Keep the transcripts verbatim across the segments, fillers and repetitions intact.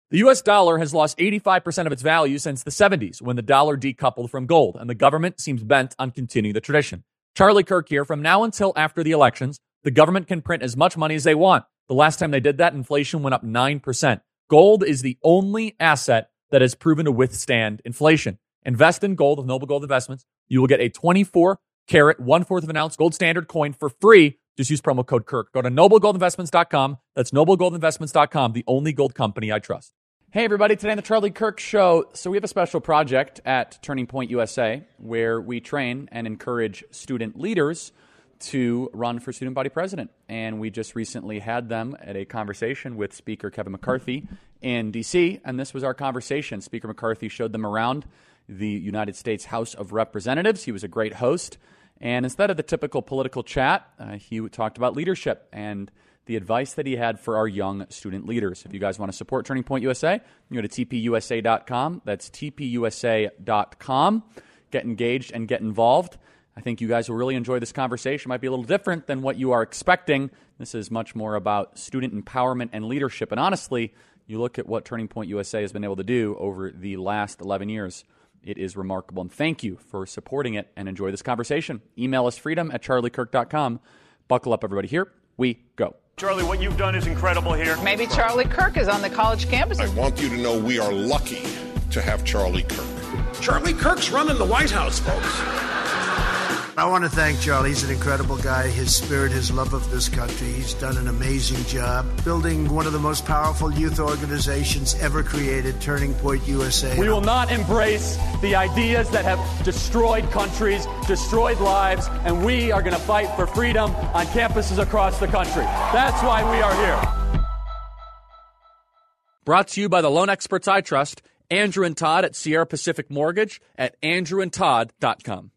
The U S dollar has lost eighty-five percent of its value since the seventies, when the dollar decoupled from gold, and the government seems bent on continuing the tradition. Charlie Kirk here. From now until after the elections, the government can print as much money as they want. The last time they did that, inflation went up nine percent. Gold is the only asset that has proven to withstand inflation. Invest in gold with Noble Gold Investments. You will get a twenty-four carat, one-fourth of an ounce gold standard coin for free. Just use promo code Kirk. Go to noble gold investments dot com. That's noble gold investments dot com, the only gold company I trust. Hey, everybody. Today on the Charlie Kirk Show. So we have a special project at Turning Point U S A where we train and encourage student leaders to run for student body president. And we just recently had them at a conversation with Speaker Kevin McCarthy in D C, and this was our conversation. Speaker McCarthy showed them around the United States House of Representatives. He was a great host. And instead of the typical political chat, uh, he talked about leadership and the advice that he had for our young student leaders. If you guys want to support Turning Point U S A, you go to T P U S A dot com. That's T P U S A dot com. Get engaged and get involved. I think you guys will really enjoy this conversation. It might be a little different than what you are expecting. This is much more about student empowerment and leadership. And honestly, you look at what Turning Point U S A has been able to do over the last eleven years. It is remarkable. And thank you for supporting it, and enjoy this conversation. Email us freedom at charlie kirk dot com. Buckle up, everybody. Here we go. Charlie, what you've done is incredible here. Maybe Charlie Kirk is on the college campus. I want you to know we are lucky to have Charlie Kirk. Charlie Kirk's running the White House, folks. I want to thank Charlie. He's an incredible guy. His spirit, his love of this country. He's done an amazing job building one of the most powerful youth organizations ever created, Turning Point U S A. We will not embrace the ideas that have destroyed countries, destroyed lives, and we are going to fight for freedom on campuses across the country. That's why we are here. Brought to you by the loan experts I trust, Andrew and Todd at Sierra Pacific Mortgage at andrew and todd dot com.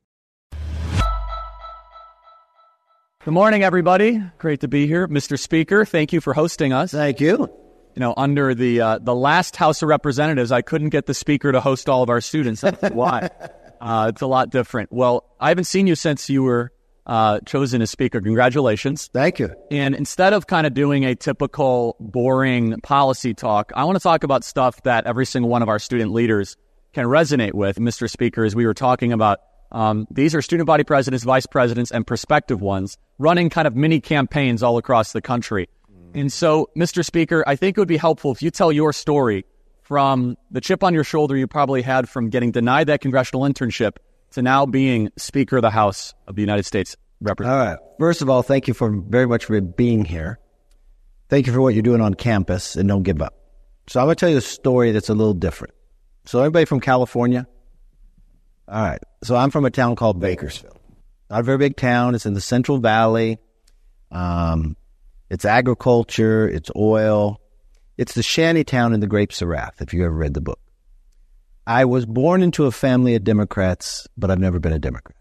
Good morning, everybody. Great to be here. Mister Speaker, thank you for hosting us. Thank you. You know, under the uh, the last House of Representatives, I couldn't get the Speaker to host all of our students. That's why. Uh, it's a lot different. Well, I haven't seen you since you were uh, chosen as Speaker. Congratulations. Thank you. And instead of kind of doing a typical boring policy talk, I want to talk about stuff that every single one of our student leaders can resonate with. Mister Speaker, as we were talking about, Um, these are student body presidents, vice presidents, and prospective ones running kind of mini campaigns all across the country. Mm. And so, Mister Speaker, I think it would be helpful if you tell your story from the chip on your shoulder you probably had from getting denied that congressional internship to now being Speaker of the House of the United States Representatives. All right. First of all, thank you for very much for being here. Thank you for what you're doing on campus, and don't give up. So I'm going to tell you a story that's a little different. So everybody from California? All right. So I'm from a town called Bakersfield. Not a very big town. It's in the Central Valley. Um, it's agriculture. It's oil. It's the shanty town in the Grapes of Wrath, if you ever read the book. I was born into a family of Democrats, but I've never been a Democrat.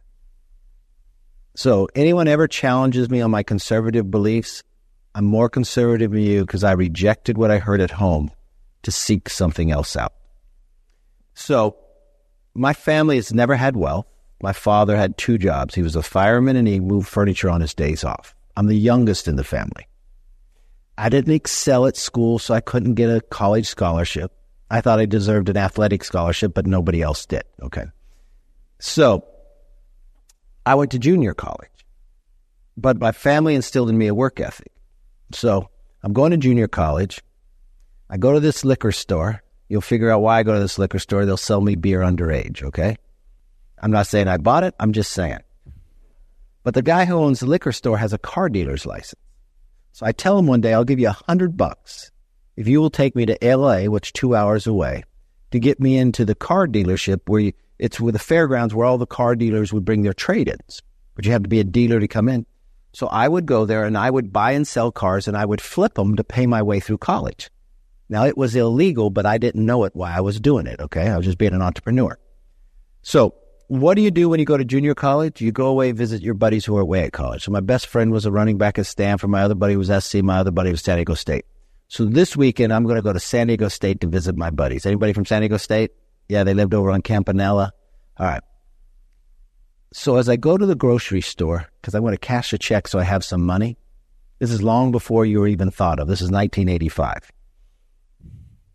So anyone ever challenges me on my conservative beliefs, I'm more conservative than you because I rejected what I heard at home to seek something else out. So my family has never had wealth. My father had two jobs. He was a fireman and he moved furniture on his days off. I'm the youngest in the family. I didn't excel at school, so I couldn't get a college scholarship. I thought I deserved an athletic scholarship, but nobody else did. Okay. So I went to junior college, but my family instilled in me a work ethic. So I'm going to junior college. I go to this liquor store. You'll figure out why I go to this liquor store. They'll sell me beer underage, okay? I'm not saying I bought it. I'm just saying. But the guy who owns the liquor store has a car dealer's license. So I tell him one day, I'll give you a hundred bucks if you will take me to L A, which is two hours away, to get me into the car dealership where you, it's with the fairgrounds where all the car dealers would bring their trade-ins. But you have to be a dealer to come in. So I would go there and I would buy and sell cars and I would flip them to pay my way through college. Now, it was illegal, but I didn't know it why I was doing it, okay? I was just being an entrepreneur. So what do you do when you go to junior college? You go away, visit your buddies who are away at college. So my best friend was a running back at Stanford. My other buddy was S C. My other buddy was San Diego State. So this weekend, I'm going to go to San Diego State to visit my buddies. Anybody from San Diego State? Yeah, they lived over on Campanella. All right. So as I go to the grocery store, because I want to cash a check so I have some money, this is long before you were even thought of. This is nineteen eighty-five.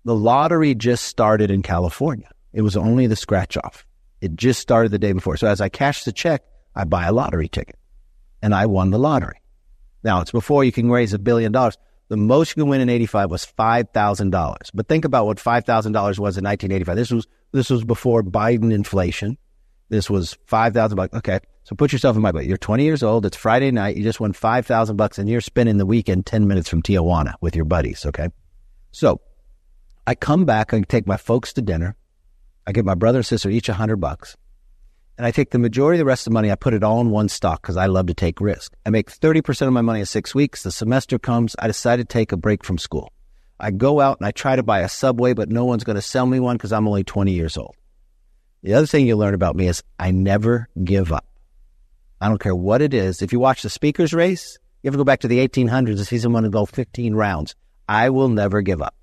The lottery just started in California. It was only the scratch off. It just started the day before. So as I cash the check, I buy a lottery ticket. And I won the lottery. Now, it's before you can raise a billion dollars. The most you can win in eighty-five was five thousand dollars. But think about what five thousand dollars was in nineteen eighty-five. This was this was before Biden inflation. This was five thousand dollars. Okay, so put yourself in my boat. You're twenty years old. It's Friday night. You just won five thousand dollars, and you're spending the weekend ten minutes from Tijuana with your buddies, okay? So I come back. I take my folks to dinner. I give my brother and sister each one hundred bucks. And I take the majority of the rest of the money, I put it all in one stock because I love to take risk. I make thirty percent of my money in six weeks. The semester comes. I decide to take a break from school. I go out and I try to buy a Subway, but no one's going to sell me one because I'm only twenty years old. The other thing you learn about me is I never give up. I don't care what it is. If you watch the speaker's race, you ever go back to the eighteen hundreds and see someone go fifteen rounds. I will never give up.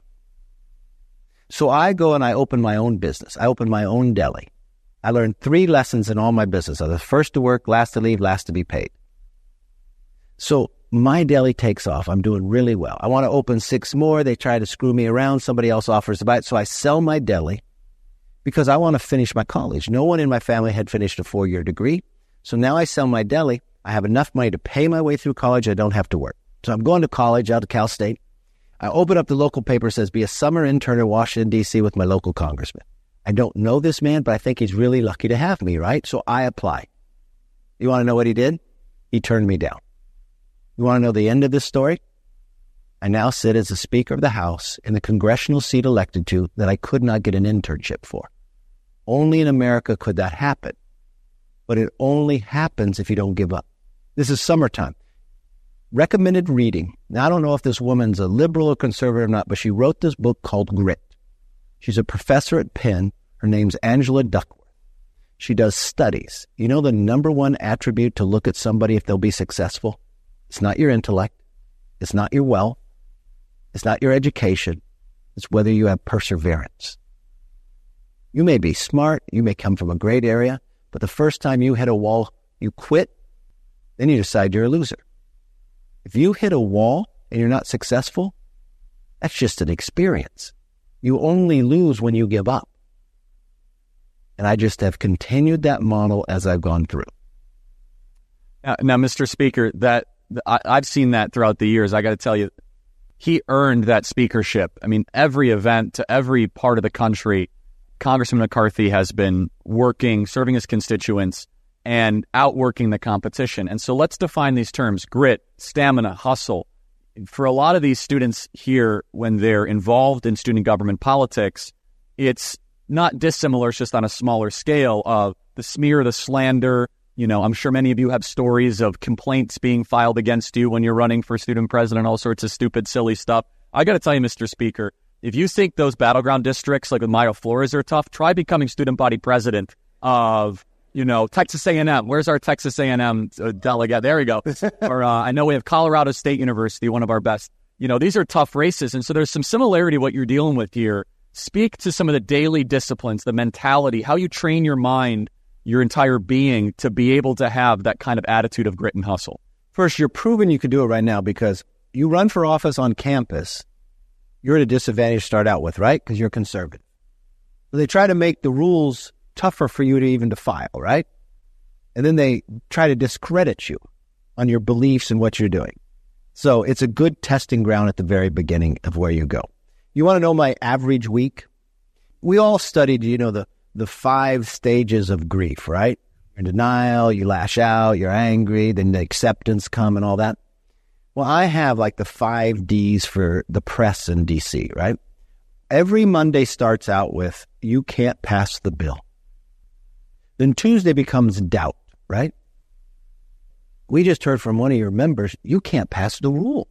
So I go and I open my own business. I open my own deli. I learned three lessons in all my business. I was the first to work, last to leave, last to be paid. So my deli takes off. I'm doing really well. I want to open six more. They try to screw me around. Somebody else offers to buy it. So I sell my deli because I want to finish my college. No one in my family had finished a four-year degree. So now I sell my deli. I have enough money to pay my way through college. I don't have to work. So I'm going to college out of Cal State. I open up the local paper. It says, be a summer intern in Washington, D C with my local congressman. I don't know this man, but I think he's really lucky to have me, right? So I apply. You want to know what he did? He turned me down. You want to know the end of this story? I now sit as the Speaker of the House in the congressional seat elected to that I could not get an internship for. Only in America could that happen. But it only happens if you don't give up. This is summertime. Recommended reading. Now, I don't know if this woman's a liberal or conservative or not, but she wrote this book called Grit. She's a professor at Penn. Her name's Angela Duckworth. She does studies. You know the number one attribute to look at somebody if they'll be successful? It's not your intellect. It's not your wealth. It's not your education. It's whether you have perseverance. You may be smart. You may come from a great area. But the first time you hit a wall, you quit. Then you decide you're a loser. If you hit a wall and you're not successful, that's just an experience. You only lose when you give up. And I just have continued that model as I've gone through. Now, now Mister Speaker, that I, I've seen that throughout the years. I got to tell you, he earned that speakership. I mean, every event to every part of the country, Congressman McCarthy has been working, serving his constituents, and outworking the competition. And so let's define these terms: grit, stamina, hustle. For a lot of these students here, when they're involved in student government politics, it's not dissimilar, it's just on a smaller scale of the smear, the slander. You know, I'm sure many of you have stories of complaints being filed against you when you're running for student president, all sorts of stupid, silly stuff. I got to tell you, Mister Speaker, if you think those battleground districts like with Mayo Flores are tough, try becoming student body president of, you know, Texas A and M. Where's our Texas A and M delegate? There we go. Or uh, I know we have Colorado State University, one of our best. You know, these are tough races. And so there's some similarity to what you're dealing with here. Speak to some of the daily disciplines, the mentality, how you train your mind, your entire being to be able to have that kind of attitude of grit and hustle. First, you're proving you can do it right now because you run for office on campus. You're at a disadvantage to start out with, right? Because you're conservative. So they try to make the rules tougher for you to even to file, right? And then they try to discredit you on your beliefs and what you're doing. So it's a good testing ground at the very beginning of where you go. You want to know my average week? We all studied, you know, the, the five stages of grief, right? You're in denial, you lash out, you're angry, then the acceptance come and all that. Well, I have like the five D's for the press in D C, right? Every Monday starts out with, you can't pass the bill. Then Tuesday becomes doubt, right? We just heard from one of your members, you can't pass the rule.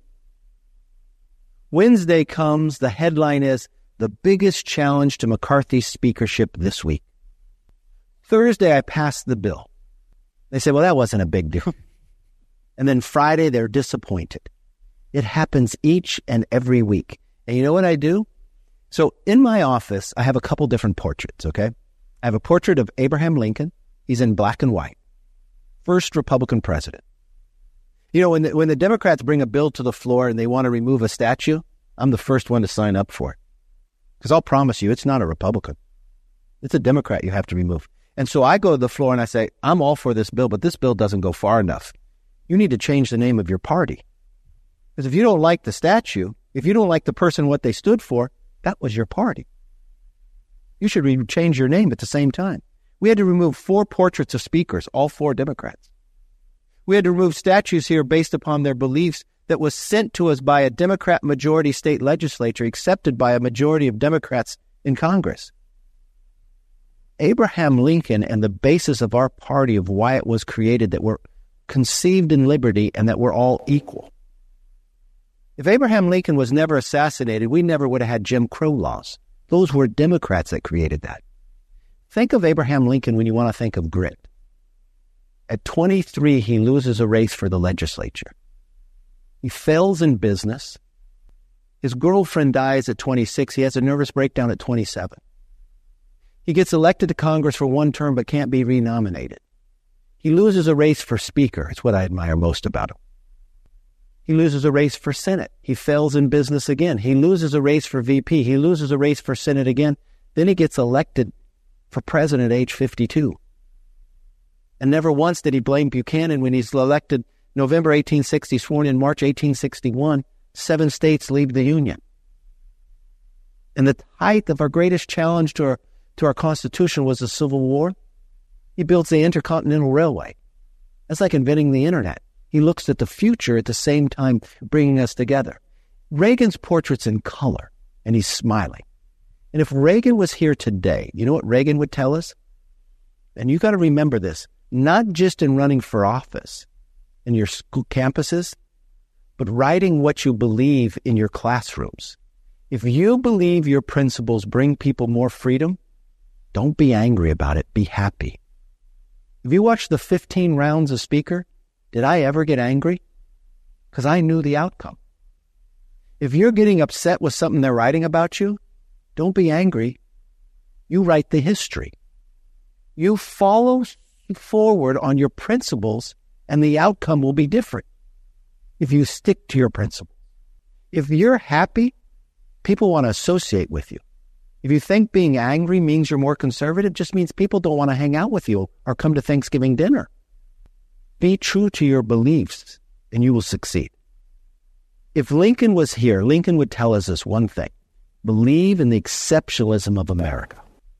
Wednesday comes, the headline is, the biggest challenge to McCarthy's speakership this week. Thursday, I passed the bill. They say, well, that wasn't a big deal. And then Friday, they're disappointed. It happens each and every week. And you know what I do? So in my office, I have a couple different portraits, okay? I have a portrait of Abraham Lincoln. He's in black and white. First Republican president. You know, when the, when the Democrats bring a bill to the floor and they want to remove a statue, I'm the first one to sign up for it. Because I'll promise you, it's not a Republican. It's a Democrat you have to remove. And so I go to the floor and I say, I'm all for this bill, but this bill doesn't go far enough. You need to change the name of your party. Because if you don't like the statue, if you don't like the person, what they stood for, that was your party. You should re- change your name at the same time. We had to remove four portraits of speakers, all four Democrats. We had to remove statues here based upon their beliefs that was sent to us by a Democrat majority state legislature, accepted by a majority of Democrats in Congress. Abraham Lincoln and the basis of our party, of why it was created, that we're conceived in liberty and that we're all equal. If Abraham Lincoln was never assassinated, we never would have had Jim Crow laws. Those were Democrats that created that. Think of Abraham Lincoln when you want to think of grit. At twenty-three, he loses a race for the legislature. He fails in business. His girlfriend dies at twenty-six. He has a nervous breakdown at twenty-seven. He gets elected to Congress for one term but can't be renominated. He loses a race for Speaker. It's what I admire most about him. He loses a race for Senate. He fails in business again. He loses a race for V P. He loses a race for Senate again. Then he gets elected for president at age fifty-two. And never once did he blame Buchanan when he's elected November eighteen sixty, sworn in March eighteen sixty-one. Seven states leave the Union. And the height of our greatest challenge to our, to our Constitution was the Civil War. He builds the Intercontinental Railway. That's like inventing the Internet. He looks at the future at the same time bringing us together. Reagan's portrait's in color, and he's smiling. And if Reagan was here today, you know what Reagan would tell us? And you got to remember this, not just in running for office in your school campuses, but writing what you believe in your classrooms. If you believe your principles bring people more freedom, don't be angry about it. Be happy. If you watch the fifteen rounds of Speaker, did I ever get angry? Because I knew the outcome. If you're getting upset with something they're writing about you, don't be angry. You write the history. You follow forward on your principles, and the outcome will be different if you stick to your principles. If you're happy, people want to associate with you. If you think being angry means you're more conservative, just means people don't want to hang out with you or come to Thanksgiving dinner. Be true to your beliefs, and you will succeed. If Lincoln was here, Lincoln would tell us this one thing: believe in the exceptionalism of America.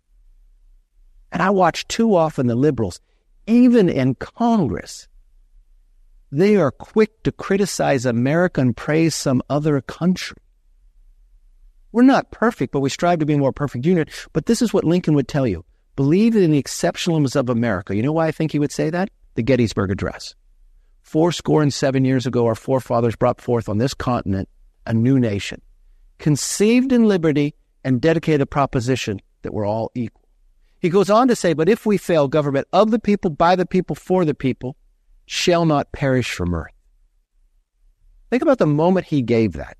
And I watch too often the liberals, even in Congress, they are quick to criticize America and praise some other country. We're not perfect, but we strive to be a more perfect union. But this is what Lincoln would tell you: believe in the exceptionalism of America. You know why I think he would say that? The Gettysburg Address. Four score and seven years ago, our forefathers brought forth on this continent a new nation, conceived in liberty and dedicated a proposition that we're all equal. He goes on to say, but if we fail, government of the people, by the people, for the people, shall not perish from earth. Think about the moment he gave that.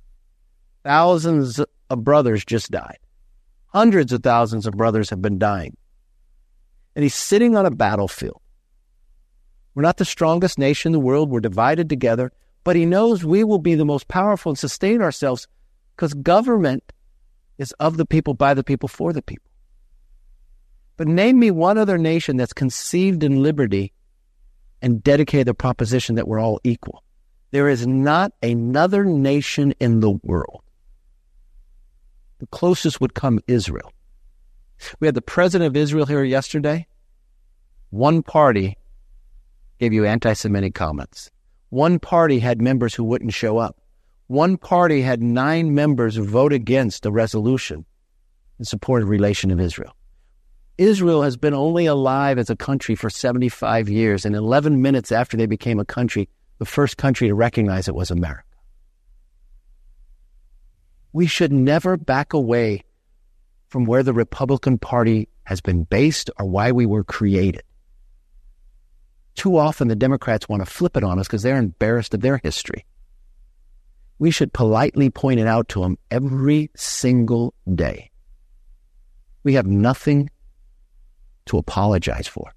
Thousands of brothers just died. Hundreds of thousands of brothers have been dying. And he's sitting on a battlefield. We're not the strongest nation in the world. We're divided together. But he knows we will be the most powerful and sustain ourselves because government is of the people, by the people, for the people. But name me one other nation that's conceived in liberty and dedicated the proposition that we're all equal. There is not another nation in the world. The closest would come Israel. We had the president of Israel here yesterday. One party gave you anti-Semitic comments. One party had members who wouldn't show up. One party had nine members who vote against a resolution in support of relation of Israel. Israel has been only alive as a country for seventy-five years, and eleven minutes after they became a country, the first country to recognize it was America. We should never back away from where the Republican Party has been based or why we were created. Too often the Democrats want to flip it on us because they're embarrassed of their history. We should politely point it out to them every single day. We have nothing to apologize for.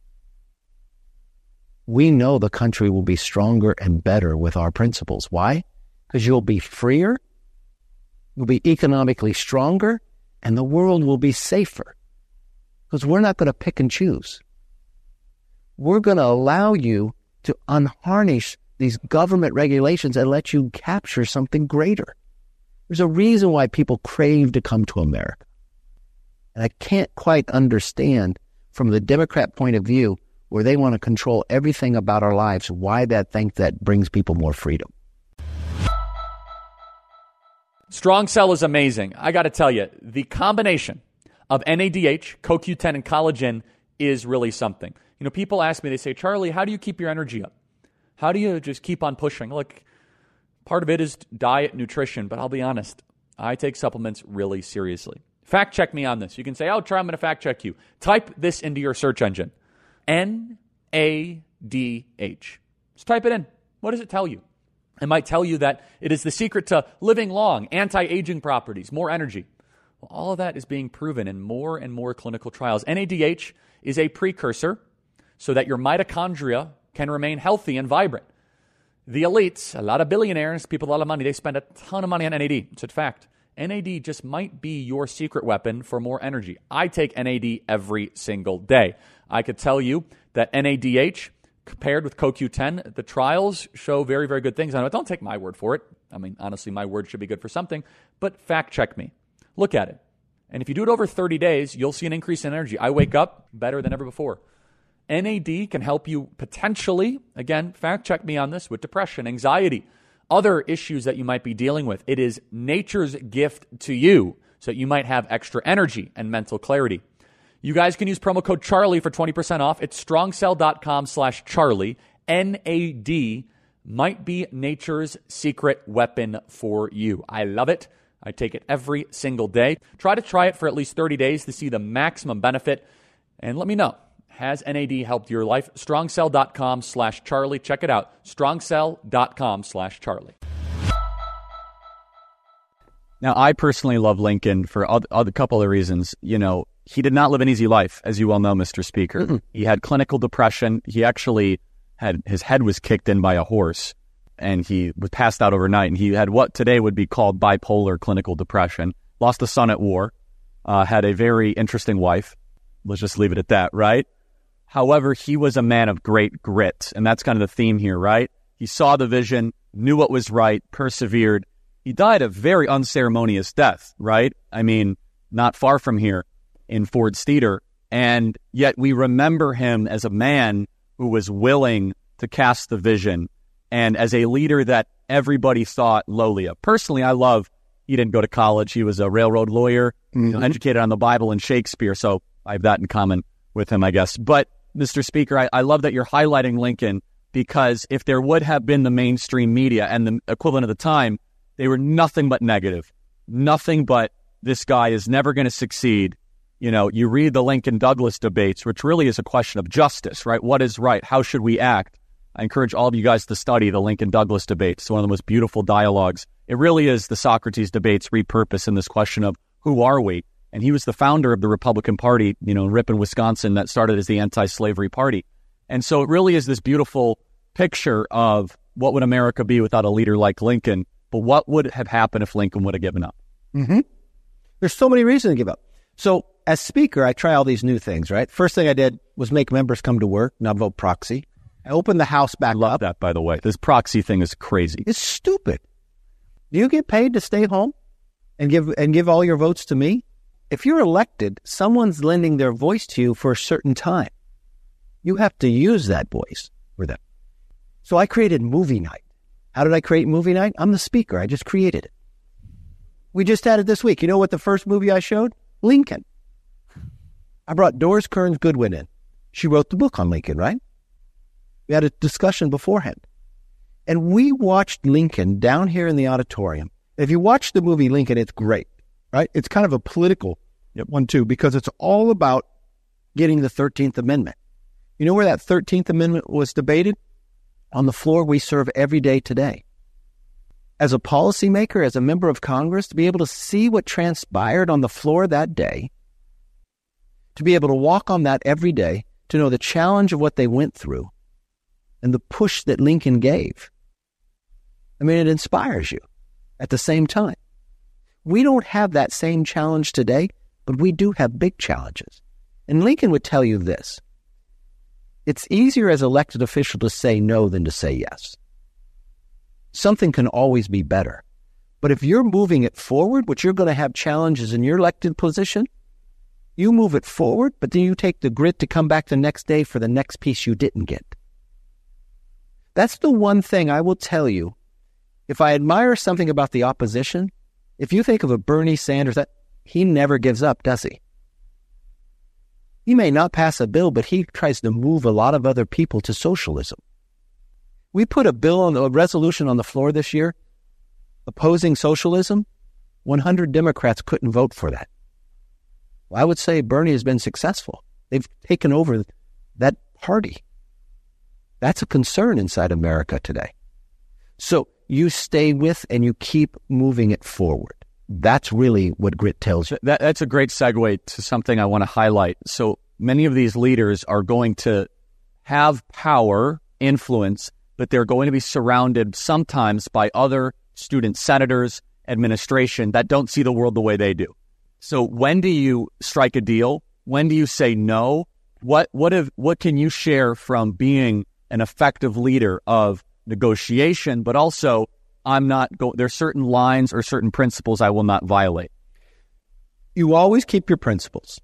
We know the country will be stronger and better with our principles. Why? Because you'll be freer, you'll be economically stronger, and the world will be safer because we're not going to pick and choose. We're going to allow you to unharness these government regulations and let you capture something greater. There's a reason why people crave to come to America. And I can't quite understand from the Democrat point of view where they want to control everything about our lives, why that think that brings people more freedom. Strong Cell is amazing. I got to tell you, the combination of N A D H, C O Q ten, and collagen is really something. You know, people ask me, they say, Charlie, how do you keep your energy up? How do you just keep on pushing? Look, part of it is diet, nutrition, but I'll be honest, I take supplements really seriously. Fact check me on this. You can say, oh, Charlie, I'm going to fact check you. Type this into your search engine. N A D H. Just type it in. What does it tell you? It might tell you that it is the secret to living long, anti-aging properties, more energy. Well, all of that is being proven in more and more clinical trials. N A D H is a precursor so that your mitochondria can remain healthy and vibrant. The elites, a lot of billionaires, people with a lot of money, they spend a ton of money on N A D. It's a fact. N A D just might be your secret weapon for more energy. I take N A D every single day. I could tell you that N A D H compared with C O Q ten, the trials show very, very good things on it. Don't take my word for it. I mean, honestly, my word should be good for something, but fact check me. Look at it. And if you do it over thirty days, you'll see an increase in energy. I wake up better than ever before. N A D can help you potentially, again, fact check me on this, with depression, anxiety, other issues that you might be dealing with. It is nature's gift to you so that you might have extra energy and mental clarity. You guys can use promo code Charlie for twenty percent off. It's strongcell.com slash Charlie. N A D might be nature's secret weapon for you. I love it. I take it every single day. Try to try it for at least thirty days to see the maximum benefit. And let me know, has N A D helped your life? strongcell.com slash Charlie. Check it out. strongcell.com slash Charlie. Now, I personally love Lincoln for a other couple of reasons. You know, he did not live an easy life, as you well know, Mister Speaker. Mm-mm. He had clinical depression. He actually had, his head was kicked in by a horse, and he was passed out overnight. And he had what today would be called bipolar clinical depression. Lost a son at war. Uh, had a very interesting wife. Let's just leave it at that, right? However, he was a man of great grit, and that's kind of the theme here, right? He saw the vision, knew what was right, persevered. He died a very unceremonious death, right? I mean, not far from here in Ford Steeder. And yet we remember him as a man who was willing to cast the vision and as a leader that everybody thought lowly of. Personally, I love, he didn't go to college. He was a railroad lawyer, mm-hmm. you know, educated on the Bible and Shakespeare. So I have that in common with him, I guess. But, Mister Speaker, I, I love that you're highlighting Lincoln, because if there would have been the mainstream media and the equivalent of the time, they were nothing but negative. Nothing but, this guy is never going to succeed. You know, you read the Lincoln-Douglas debates, which really is a question of justice, right? What is right? How should we act? I encourage all of you guys to study the Lincoln-Douglas debates. It's one of the most beautiful dialogues. It really is the Socrates debates repurposed in this question of who are we? And he was the founder of the Republican Party, you know, in Ripon, Wisconsin, that started as the anti-slavery party. And so it really is this beautiful picture of what would America be without a leader like Lincoln, but what would have happened if Lincoln would have given up? Mm-hmm. There's so many reasons to give up. So as Speaker, I try all these new things, right? First thing I did was make members come to work, not vote proxy. I opened the House back I love up. that, by the way. This proxy thing is crazy. It's stupid. Do you get paid to stay home and give and give all your votes to me? If you're elected, someone's lending their voice to you for a certain time. You have to use that voice for them. So I created movie night. How did I create movie night? I'm the speaker. I just created it. We just had it this week. You know what the first movie I showed? Lincoln. I brought Doris Kearns Goodwin in. She wrote the book on Lincoln, right? We had a discussion beforehand. And we watched Lincoln down here in the auditorium. If you watch the movie Lincoln, it's great, right? It's kind of a political yep. one, too, because it's all about getting the thirteenth Amendment. You know where that thirteenth Amendment was debated? On the floor we serve every day today. As a policymaker, as a member of Congress, to be able to see what transpired on the floor that day, to be able to walk on that every day, to know the challenge of what they went through, and the push that Lincoln gave. I mean, it inspires you at the same time. We don't have that same challenge today, but we do have big challenges. And Lincoln would tell you this. It's easier as elected official to say no than to say yes. Something can always be better. But if you're moving it forward, which you're going to have challenges in your elected position, you move it forward, but then you take the grit to come back the next day for the next piece you didn't get. That's the one thing I will tell you. If I admire something about the opposition, if you think of a Bernie Sanders, that he never gives up, does he? He may not pass a bill, but he tries to move a lot of other people to socialism. We put a bill on a resolution on the floor this year opposing socialism. one hundred Democrats couldn't vote for that. Well, I would say Bernie has been successful. They've taken over that party. That's a concern inside America today. So you stay with and you keep moving it forward. That's really what grit tells you. That, that's a great segue to something I want to highlight. So many of these leaders are going to have power, influence, but they're going to be surrounded sometimes by other student senators, administration that don't see the world the way they do. So when do you strike a deal? When do you say no? What what have, what can you share from being an effective leader of negotiation, but also I'm not go. There's certain lines or certain principles I will not violate. You always keep your principles,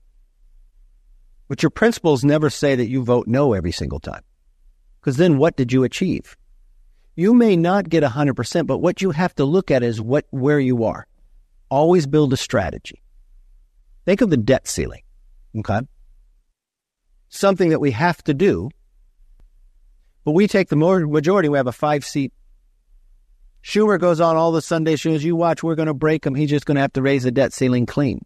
but your principles never say that you vote no every single time. Because then what did you achieve? You may not get one hundred percent, but what you have to look at is what where you are. Always build a strategy. Think of the debt ceiling, okay? Something that we have to do, but we take the majority, we have a five-seat. Schumer goes on all the Sunday shows, you watch, we're going to break him, he's just going to have to raise the debt ceiling clean.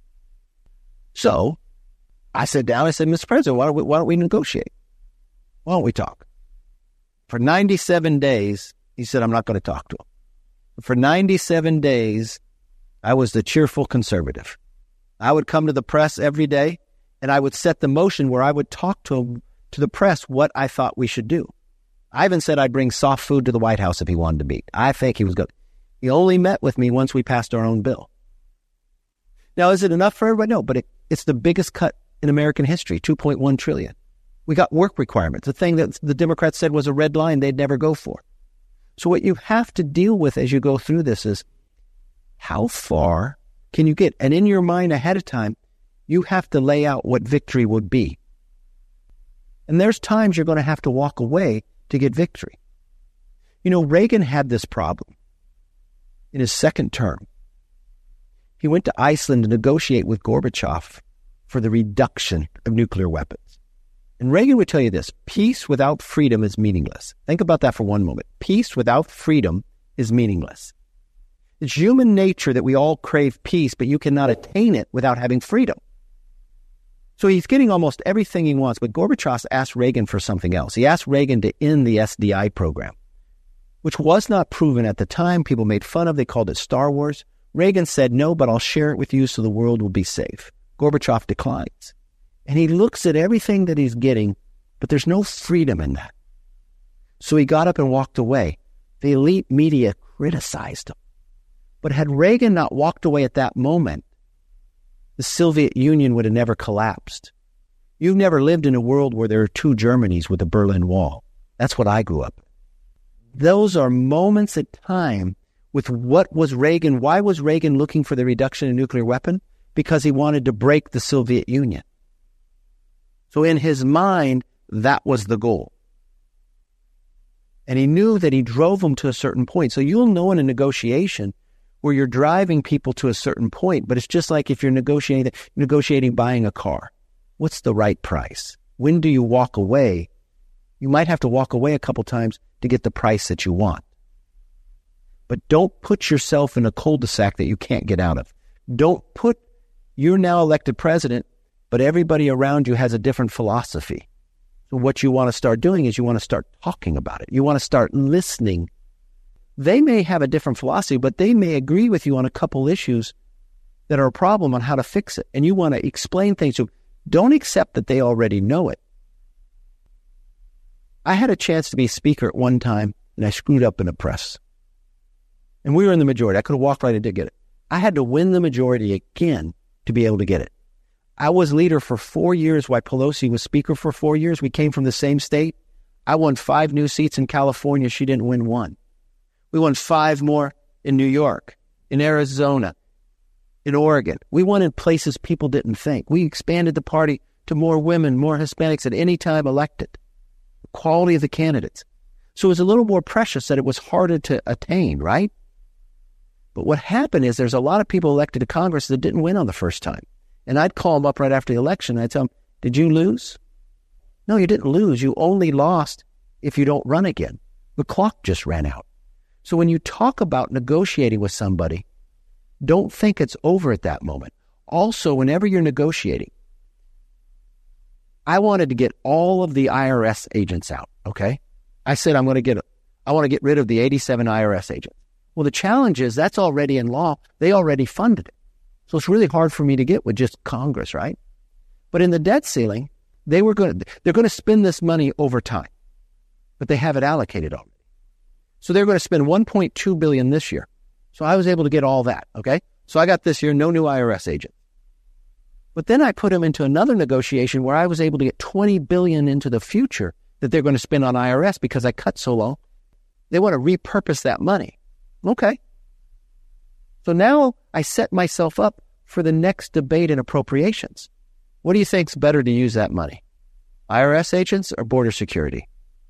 So, I sat down, I said, Mister President, why don't we, why don't we negotiate? Why don't we talk? For ninety-seven days, he said, I'm not going to talk to him. For ninety-seven days, I was the cheerful conservative. I would come to the press every day, and I would set the motion where I would talk to him, to the press what I thought we should do. I even said I'd bring soft food to the White House if he wanted to meet. I think he was good. He only met with me once we passed our own bill. Now, is it enough for everybody? No, but it, it's the biggest cut in American history, two point one trillion dollars. We got work requirements, the thing that the Democrats said was a red line they'd never go for. So what you have to deal with as you go through this is how far can you get? And in your mind ahead of time, you have to lay out what victory would be. And there's times you're going to have to walk away to get victory. You know, Reagan had this problem in his second term. He went to Iceland to negotiate with Gorbachev for the reduction of nuclear weapons. And Reagan would tell you this, peace without freedom is meaningless. Think about that for one moment. Peace without freedom is meaningless. It's human nature that we all crave peace, but you cannot attain it without having freedom. So he's getting almost everything he wants, but Gorbachev asked Reagan for something else. He asked Reagan to end the S D I program, which was not proven at the time. People made fun of it. They called it Star Wars. Reagan said, no, but I'll share it with you so the world will be safe. Gorbachev declines. And he looks at everything that he's getting, but there's no freedom in that. So he got up and walked away. The elite media criticized him. But had Reagan not walked away at that moment, the Soviet Union would have never collapsed. You've never lived in a world where there are two Germanys with the Berlin Wall. That's what I grew up in. Those are moments in time with what was Reagan. Why was Reagan looking for the reduction in nuclear weapon? Because he wanted to break the Soviet Union. So in his mind, that was the goal. And he knew that he drove them to a certain point. So you'll know in a negotiation where you're driving people to a certain point, but it's just like if you're negotiating, negotiating buying a car. What's the right price? When do you walk away? You might have to walk away a couple times to get the price that you want. But don't put yourself in a cul-de-sac that you can't get out of. Don't put, you're now elected president, but everybody around you has a different philosophy. So what you want to start doing is you want to start talking about it. You want to start listening. They may have a different philosophy, but they may agree with you on a couple issues that are a problem on how to fix it. And you want to explain things to them. Don't accept that they already know it. I had a chance to be speaker at one time, and I screwed up in the press. And we were in the majority. I could have walked right in and did get it. I had to win the majority again to be able to get it. I was leader for four years while Pelosi was speaker for four years. We came from the same state. I won five new seats in California. She didn't win one. We won five more in New York, in Arizona, in Oregon. We won in places people didn't think. We expanded the party to more women, more Hispanics at any time elected. The quality of the candidates. So it was a little more precious that it was harder to attain, right? But what happened is there's a lot of people elected to Congress that didn't win on the first time. And I'd call them up right after the election and I'd tell them, did you lose? No, you didn't lose. You only lost if you don't run again. The clock just ran out. So when you talk about negotiating with somebody, don't think it's over at that moment. Also, whenever you're negotiating, I wanted to get all of the I R S agents out, okay? I said I'm going to get, I want to get rid of the eighty-seven I R S agents. Well, the challenge is that's already in law. They already funded it. So it's really hard for me to get with just Congress, right? But in the debt ceiling, they were going to, they're going to spend this money over time, but they have it allocated already. So they're going to spend one point two billion dollars this year. So I was able to get all that, okay? So I got this year, no new I R S agent. But then I put them into another negotiation where I was able to get twenty billion dollars into the future that they're going to spend on I R S because I cut so low. They want to repurpose that money. Okay. So now I set myself up for the next debate in appropriations. What do you think's better to use that money? I R S agents or border security?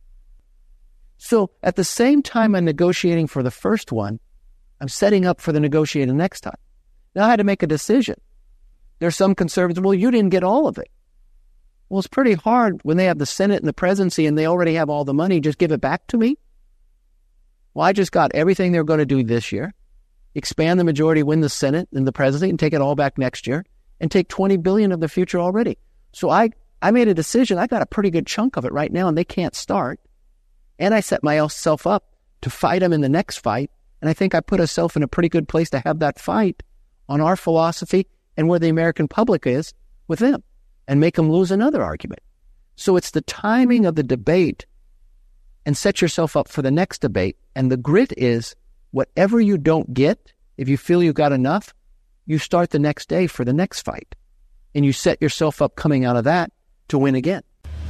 So at the same time I'm negotiating for the first one, I'm setting up for the negotiating next time. Now I had to make a decision. There's some conservatives, well, you didn't get all of it. Well, it's pretty hard when they have the Senate and the presidency and they already have all the money, just give it back to me. Well, I just got everything they're going to do this year, expand the majority, win the Senate and the presidency, and take it all back next year, and take twenty billion dollars of the future already. So I, I made a decision. I got a pretty good chunk of it right now, and they can't start. And I set myself up to fight them in the next fight, and I think I put myself in a pretty good place to have that fight on our philosophy and where the American public is with them, and make them lose another argument. So it's the timing of the debate, and set yourself up for the next debate. And the grit is whatever you don't get, if you feel you got enough, you start the next day for the next fight. And you set yourself up coming out of that to win again.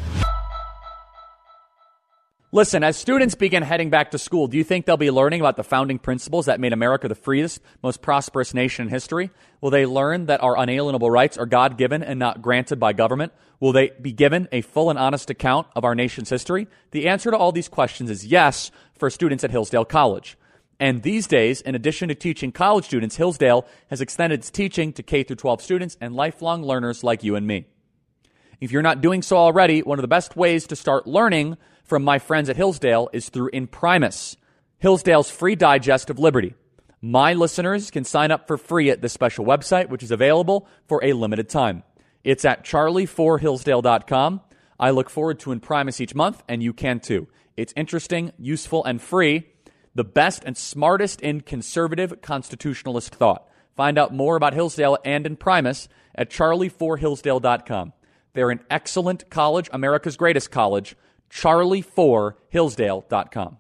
Listen, as students begin heading back to school, do you think they'll be learning about the founding principles that made America the freest, most prosperous nation in history? Will they learn that our unalienable rights are God-given and not granted by government? Will they be given a full and honest account of our nation's history? The answer to all these questions is yes for students at Hillsdale College. And these days, in addition to teaching college students, Hillsdale has extended its teaching to K through twelve students and lifelong learners like you and me. If you're not doing so already, one of the best ways to start learning from my friends at Hillsdale is through Imprimis, Hillsdale's free digest of liberty. My listeners can sign up for free at this special website, which is available for a limited time. It's at charlie four hillsdale dot com. I look forward to Imprimis each month, and you can too. It's interesting, useful, and free. The best and smartest in conservative constitutionalist thought. Find out more about Hillsdale and Imprimis at charlie four hillsdale dot com. They're an excellent college, America's greatest college, charlie four hillsdale dot com.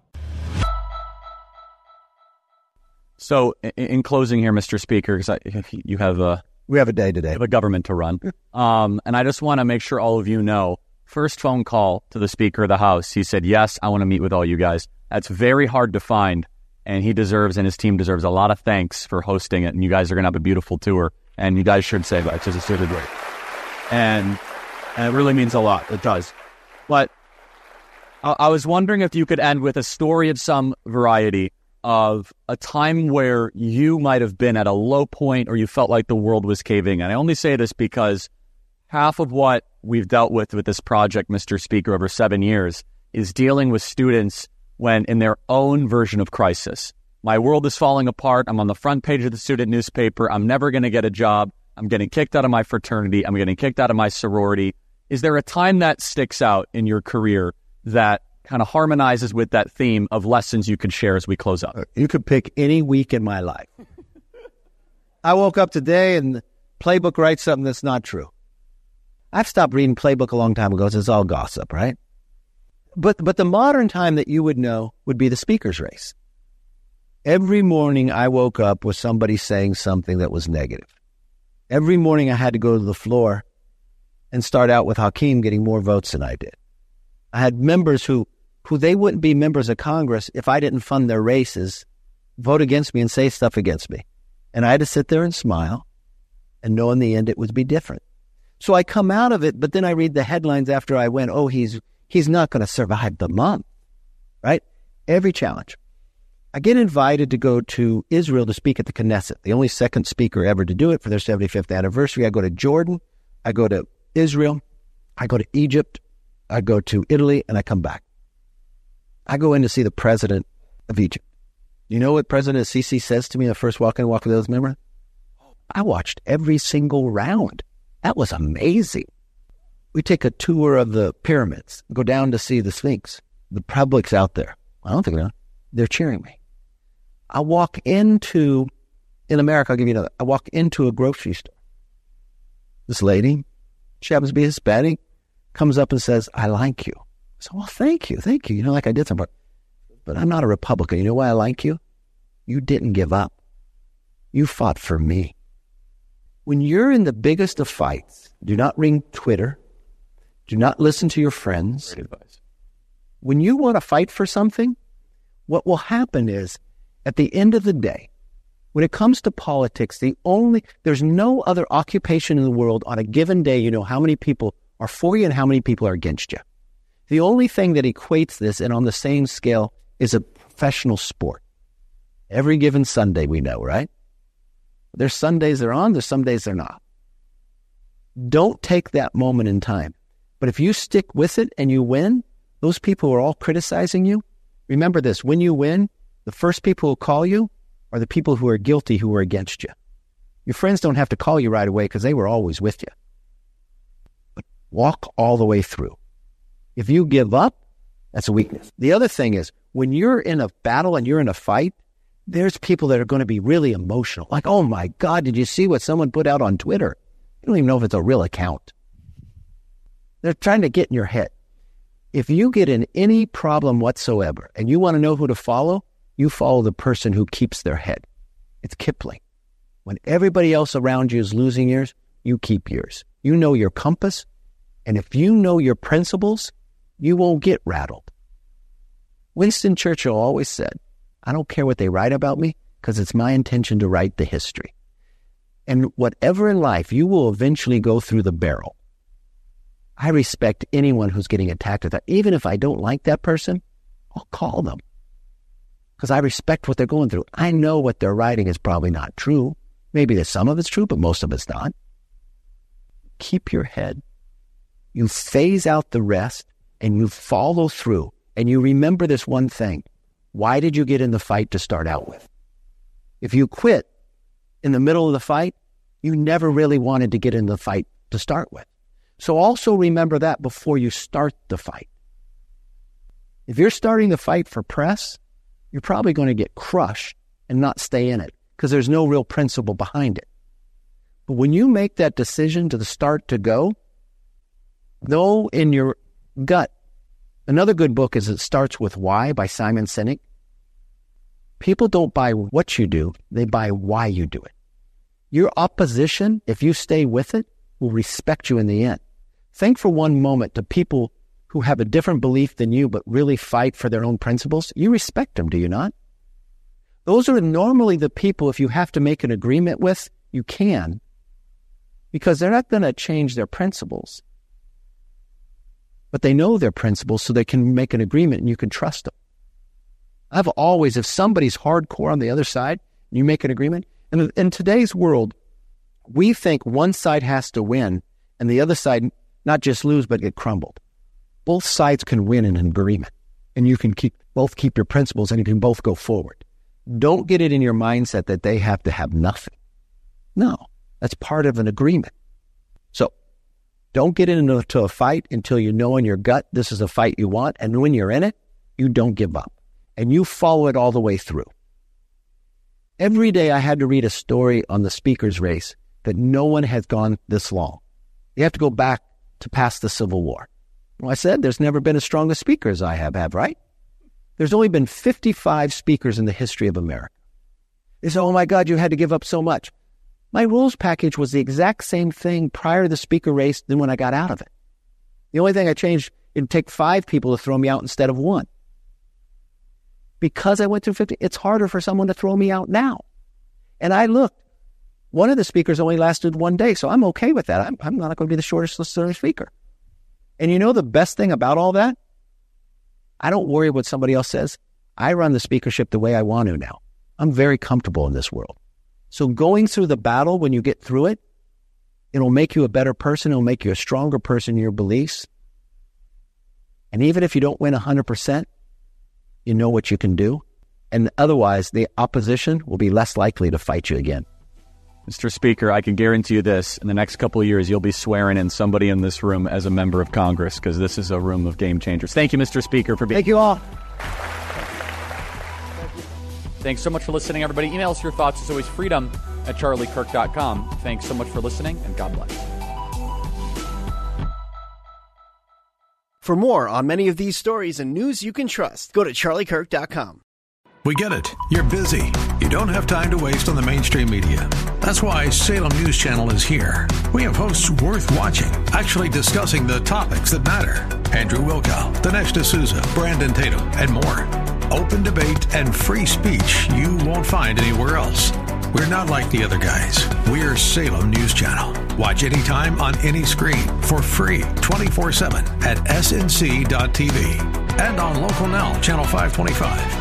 So, in, in closing here, Mister Speaker, because you have a we have a day today, you have a government to run, um, and I just want to make sure all of you know. First phone call to the Speaker of the House, he said, "Yes, I want to meet with all you guys." That's very hard to find, and he deserves and his team deserves a lot of thanks for hosting it. And you guys are going to have a beautiful tour, and you guys should say that because it's really great, and and it really means a lot. It does, but. I was wondering if you could end with a story of some variety of a time where you might have been at a low point or you felt like the world was caving. And I only say this because half of what we've dealt with with this project, Mister Speaker, over seven years is dealing with students when in their own version of crisis. My world is falling apart. I'm on the front page of the student newspaper. I'm never going to get a job. I'm getting kicked out of my fraternity. I'm getting kicked out of my sorority. Is there a time that sticks out in your career that kind of harmonizes with that theme of lessons you could share as we close up? You could pick any week in my life. I woke up today and the Playbook writes something that's not true. I've stopped reading Playbook a long time ago. It's all gossip, right? But but the modern time that you would know would be the speaker's race. Every morning I woke up with somebody saying something that was negative. Every morning I had to go to the floor and start out with Hakeem getting more votes than I did. I had members who, who they wouldn't be members of Congress if I didn't fund their races, vote against me and say stuff against me. And I had to sit there and smile and know in the end it would be different. So I come out of it, but then I read the headlines after I went, oh, he's he's not going to survive the month, right? Every challenge. I get invited to go to Israel to speak at the Knesset, the only second speaker ever to do it for their seventy-fifth anniversary. I go to Jordan, I go to Israel, I go to Egypt, I go to Italy, and I come back. I go in to see the president of Egypt. You know what President Sisi says to me the first walk in walk with those members? I watched every single round. That was amazing. We take a tour of the pyramids, go down to see the Sphinx. The public's out there. I don't think they're, they're cheering me. I walk into, in America, I'll give you another. I walk into a grocery store. This lady, she happens to be Hispanic, comes up and says, I like you. I said, well, thank you, thank you. You know, like I did something. But I'm not a Republican. You know why I like you? You didn't give up. You fought for me. When you're in the biggest of fights, do not ring Twitter. Do not listen to your friends. Great advice. When you want to fight for something, what will happen is, at the end of the day, when it comes to politics, the only there's no other occupation in the world on a given day you know how many people are for you and how many people are against you. The only thing that equates this and on the same scale is a professional sport. Every given Sunday we know, right? There's Sundays they're on, there's some days they're not. Don't take that moment in time. But if you stick with it and you win, those people who are all criticizing you, remember this, when you win, the first people who call you are the people who are guilty who are against you. Your friends don't have to call you right away because they were always with you. But walk all the way through. If you give up, that's a weakness. The other thing is, when you're in a battle and you're in a fight, there's people that are going to be really emotional. Like, oh my God, did you see what someone put out on Twitter? You don't even know if it's a real account. They're trying to get in your head. If you get in any problem whatsoever and you want to know who to follow, you follow the person who keeps their head. It's Kipling. When everybody else around you is losing yours, you keep yours. You know your compass, and if you know your principles, you won't get rattled. Winston Churchill always said, I don't care what they write about me because it's my intention to write the history. And whatever in life, you will eventually go through the barrel. I respect anyone who's getting attacked at that. Even if I don't like that person, I'll call them because I respect what they're going through. I know what they're writing is probably not true. Maybe there's some of it's true, but most of it's not. Keep your head. You phase out the rest and you follow through. And you remember this one thing. Why did you get in the fight to start out with? If you quit in the middle of the fight, you never really wanted to get in the fight to start with. So also remember that before you start the fight. If you're starting the fight for press, you're probably going to get crushed and not stay in it because there's no real principle behind it. But when you make that decision to the start to go, know in your gut. Another good book is It Starts With Why by Simon Sinek. People don't buy what you do, they buy why you do it. Your opposition, if you stay with it, will respect you in the end. Think for one moment to people who have a different belief than you but really fight for their own principles. You respect them, do you not? Those are normally the people, if you have to make an agreement with, you can, because they're not going to change their principles. But they know their principles so they can make an agreement and you can trust them. I've always, if somebody's hardcore on the other side, and you make an agreement, and in today's world, we think one side has to win and the other side not just lose but get crumbled. Both sides can win in an agreement and you can keep both keep your principles and you can both go forward. Don't get it in your mindset that they have to have nothing. No, that's part of an agreement. So don't get into a fight until you know in your gut this is a fight you want, and when you're in it, you don't give up and you follow it all the way through. Every day I had to read a story on the speaker's race that no one has gone this long. You have to go back to past the Civil War. Well, I said there's never been as strong a speaker as I have, have, right? There's only been fifty-five speakers in the history of America. They say, oh my God, you had to give up so much. My rules package was the exact same thing prior to the speaker race than when I got out of it. The only thing I changed, it'd take five people to throw me out instead of one. Because I went through fifty, it's harder for someone to throw me out now. And I looked, one of the speakers only lasted one day, so I'm okay with that. I'm, I'm not going to be the shortest serving speaker. And you know the best thing about all that? I don't worry what somebody else says. I run the speakership the way I want to now. I'm very comfortable in this world. So going through the battle, when you get through it, it'll make you a better person. It'll make you a stronger person in your beliefs. And even if you don't win one hundred percent, you know what you can do. And otherwise, the opposition will be less likely to fight you again. Mister Speaker, I can guarantee you this. In the next couple of years, you'll be swearing in somebody in this room as a member of Congress, because this is a room of game changers. Thank you, Mister Speaker, for being Thank you all. Thanks so much for listening, everybody. Email us your thoughts. As always, freedom at charlie kirk dot com. Thanks so much for listening, and God bless. For more on many of these stories and news you can trust, go to charlie kirk dot com. We get it. You're busy. You don't have time to waste on the mainstream media. That's why Salem News Channel is here. We have hosts worth watching, actually discussing the topics that matter. Andrew Wilkow, Dinesh D'Souza, Brandon Tatum, and more. Open debate and free speech you won't find anywhere else. We're not like the other guys. We're Salem News Channel. Watch anytime on any screen for free twenty-four seven at S N C dot T V and on Local Now, Channel five twenty-five.